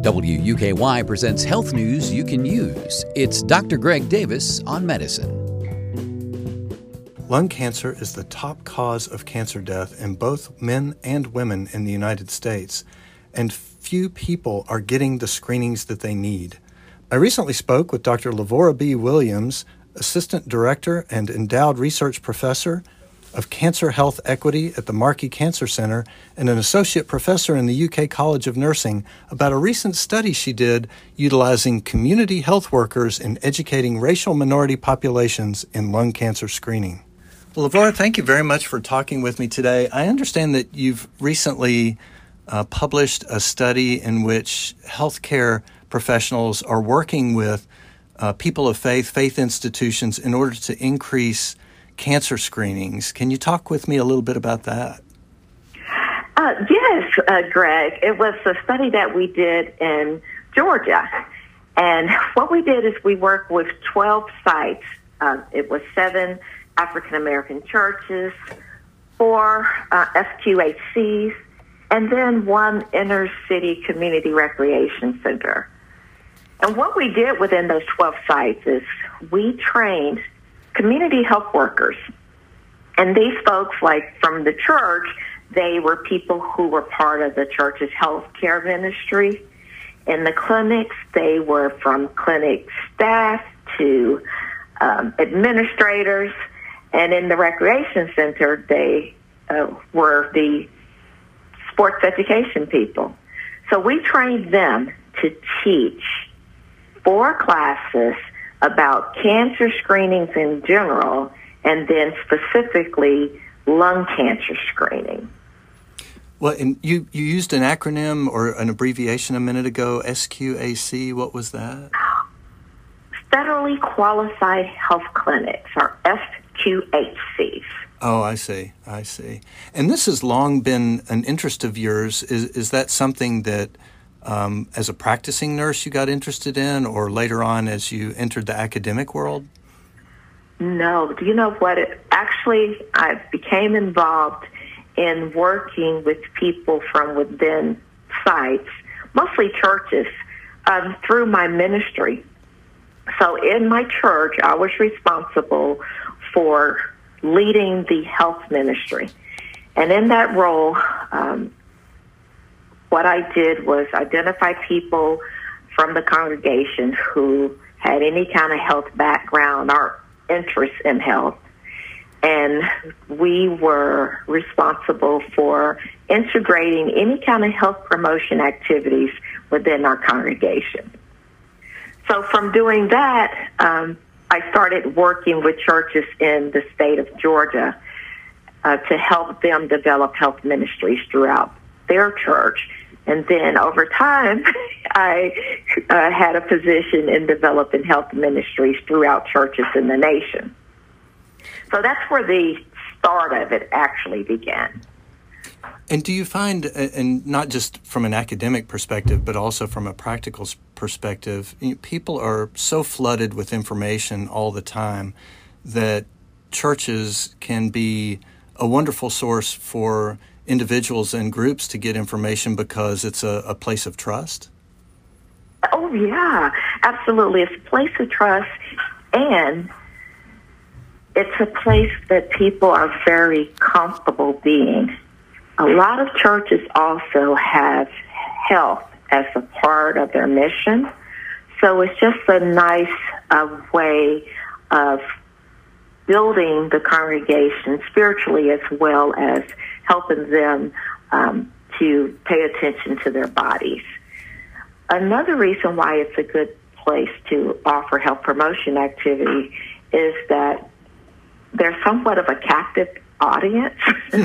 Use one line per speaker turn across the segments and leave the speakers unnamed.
WUKY presents health news you can use. It's Dr. Greg Davis on medicine.
Lung cancer is the top cause of cancer death in both men and women in the United States, and few people are getting the screenings that they need. I recently spoke with Dr. Lavora B. Williams, Assistant Director and Endowed Research Professor of Cancer Health Equity at the Markey Cancer Center and an Associate Professor in the UK College of Nursing, about a recent study she did utilizing community health workers in educating racial minority populations in lung cancer screening. Well, Lavora, thank you very much for talking with me today. I understand that you've recently published a study in which healthcare professionals are working with people of faith institutions in order to increase cancer screenings. Can you talk with me a little bit about that?
Yes, Greg. It was a study that we did in Georgia. And what we did is we worked with 12 sites. It was 7 African-American churches, 4 FQHCs, and then 1 inner-city community recreation center. And what we did within those 12 sites is we trained community health workers. And these folks, like from the church, they were people who were part of the church's health care ministry. In the clinics, they were from clinic staff to administrators. And in the recreation center, they were the sports education people. So we trained them to teach 4 classes about cancer screenings in general, and then specifically lung cancer screening.
Well, and you used an acronym or an abbreviation a minute ago, SQAC. What was that?
Federally Qualified Health Clinics, or FQHCs.
Oh, I see. And this has long been an interest of yours. Is that something that as a practicing nurse you got interested in, or later on as you entered the academic world?
No. Do you know what? I became involved in working with people from within sites, mostly churches, through my ministry. So in my church, I was responsible for leading the health ministry. And in that role, what I did was identify people from the congregation who had any kind of health background or interest in health. And we were responsible for integrating any kind of health promotion activities within our congregation. So from doing that, I started working with churches in the state of Georgia to help them develop health ministries throughout their church. And then over time, I had a position in developing health ministries throughout churches in the nation. So that's where the start of it actually began.
And do you find, and not just from an academic perspective, but also from a practical perspective, people are so flooded with information all the time that churches can be a wonderful source for individuals and groups to get information because it's a place of trust?
Oh, yeah, absolutely. It's a place of trust, and it's a place that people are very comfortable being. A lot of churches also have health as a part of their mission, so it's just a nice way of building the congregation spiritually as well as helping them to pay attention to their bodies. Another reason why it's a good place to offer health promotion activity is that they're somewhat of a captive audience.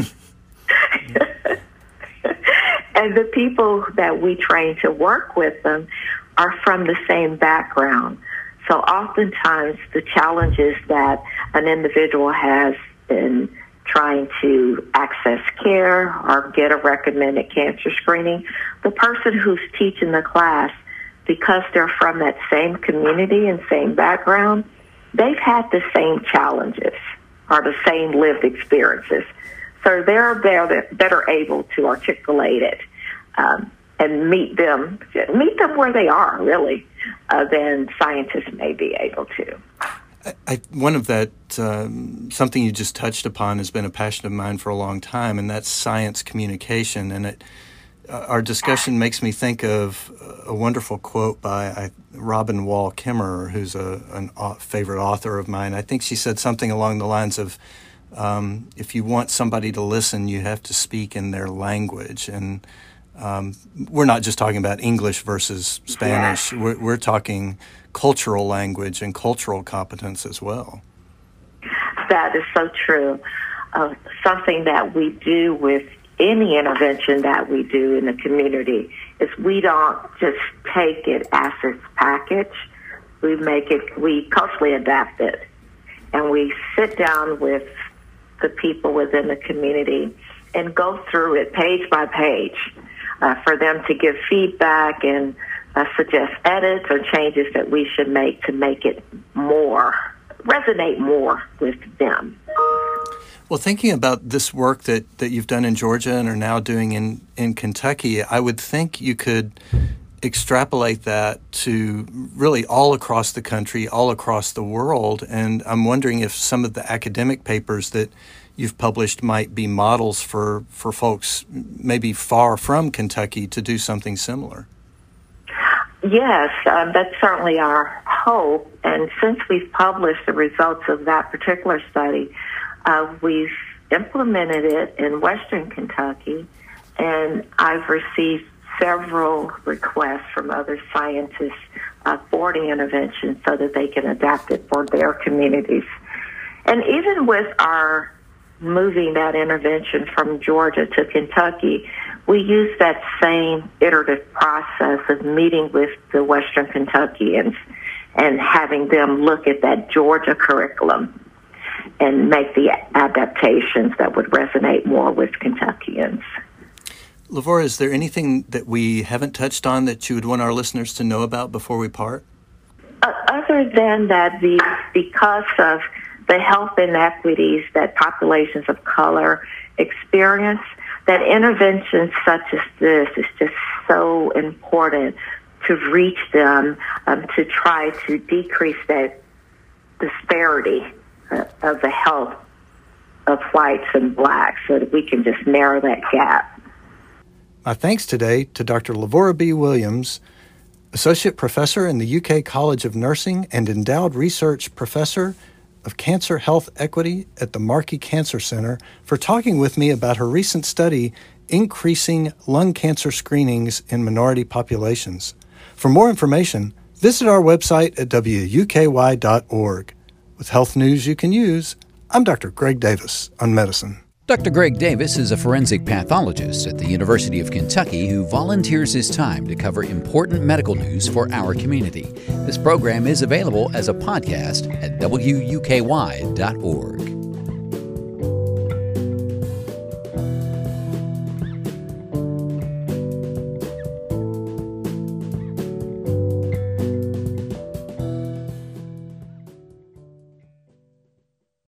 And the people that we train to work with them are from the same background. So oftentimes the challenges that an individual has in trying to access care or get a recommended cancer screening, the person who's teaching the class, because they're from that same community and same background, they've had the same challenges or the same lived experiences. So they're better able to articulate it and meet them where they are, really, than scientists may be able to.
One of that, something you just touched upon has been a passion of mine for a long time, and that's science communication. And our discussion makes me think of a wonderful quote by Robin Wall Kimmerer, who's a favorite author of mine. I think she said something along the lines of, if you want somebody to listen, you have to speak in their language. And we're not just talking about English versus Spanish.
Yeah.
We're talking cultural language and cultural competence as well.
That is so true. Something that we do with any intervention that we do in the community is we don't just take it as its package. We culturally adapt it. And we sit down with the people within the community and go through it page by page for them to give feedback and suggest edits or changes that we should make to make it resonate more with them.
Well, thinking about this work that you've done in Georgia and are now doing in Kentucky, I would think you could extrapolate that to really all across the country, all across the world. And I'm wondering if some of the academic papers that you've published might be models for folks maybe far from Kentucky to do something similar.
Yes, that's certainly our hope. And since we've published the results of that particular study, we've implemented it in Western Kentucky, and I've received several requests from other scientists for the intervention so that they can adapt it for their communities. And even with our moving that intervention from Georgia to Kentucky, we use that same iterative process of meeting with the Western Kentuckians and having them look at that Georgia curriculum and make the adaptations that would resonate more with Kentuckians.
Lavora, is there anything that we haven't touched on that you would want our listeners to know about before we part?
Other than that, because of the health inequities that populations of color experience, that interventions such as this is just so important to reach them, to try to decrease that disparity of the health of whites and blacks so that we can just narrow that gap.
My thanks today to Dr. Lavora B. Williams, Associate Professor in the UK College of Nursing and Endowed Research Professor of Cancer Health Equity at the Markey Cancer Center, for talking with me about her recent study, Increasing Lung Cancer Screenings in Minority Populations. For more information, visit our website at wuky.org. With health news you can use, I'm Dr. Greg Davis on Medicine.
Dr. Greg Davis is a forensic pathologist at the University of Kentucky who volunteers his time to cover important medical news for our community. This program is available as a podcast at wuky.org.